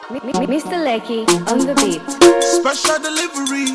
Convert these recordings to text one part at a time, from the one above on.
Mr. Lecky on the beat. Special delivery.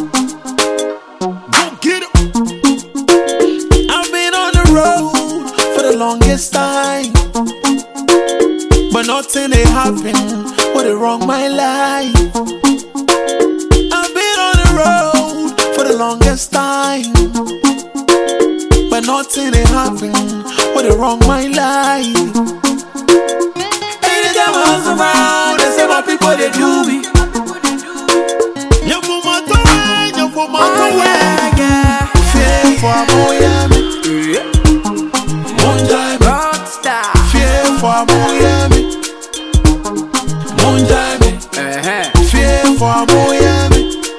Go get it. I've been on the road for the longest time, but nothing ain't happened. What it wrong my life? I've been on the road for the longest time, but nothing ain't happened. What it wrong my life? Anytime I was around, they say my people they do me. You put my toe in, you put my toe in. Fear for Miami, Munjami, Rockstar. fear for Miami, Munjami, fear for Miami,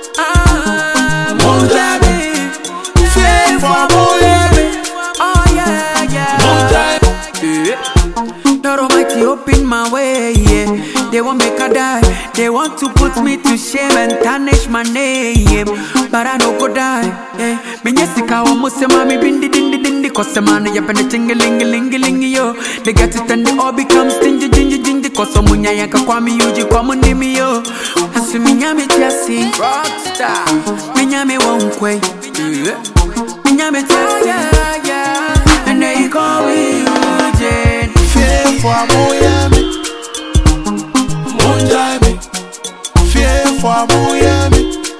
Munjami, fear for Miami, Oh yeah, yeah. Munjami. Lord Almighty, open my way, yeah. They won't make a die. They want to put me to shame and tarnish my name, but I don't go die. Yeah. Me nyesika almost say mami bindi dindi dindi. Cause the man ya pen chingalingalingaling yo. They get it and they all become stingy gingy gingy. Cause someone yanka kwami yuji kwamu nimi yo. Asu mi nyame tiasi rockstar. Mi nyame wonkwe. Mi nyame tiasi yeah. And they call me Eugene. Fear for Miami, Munjami, fear for Miami,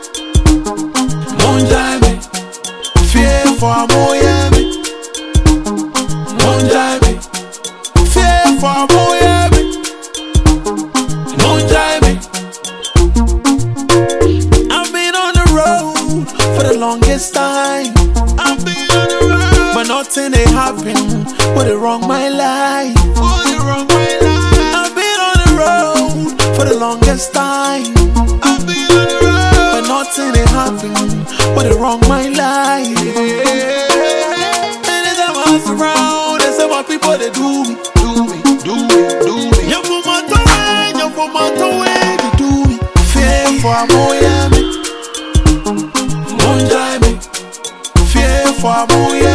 Munjami, fear for Miami, Munjami, fear for Miami, Munjami. I've been on the road for the longest time. I've been on the road, but nothing ain't happened. What it wrong my life? What it wrong my life? I've been on the road for the longest time. I've been on the road, but nothing ain't happened. What it wrong my life? Anytime I was around, they say my people they do me. You put my toe in, you put my toe in, you do me. Fear for Miami, Munjami, fear for Miami.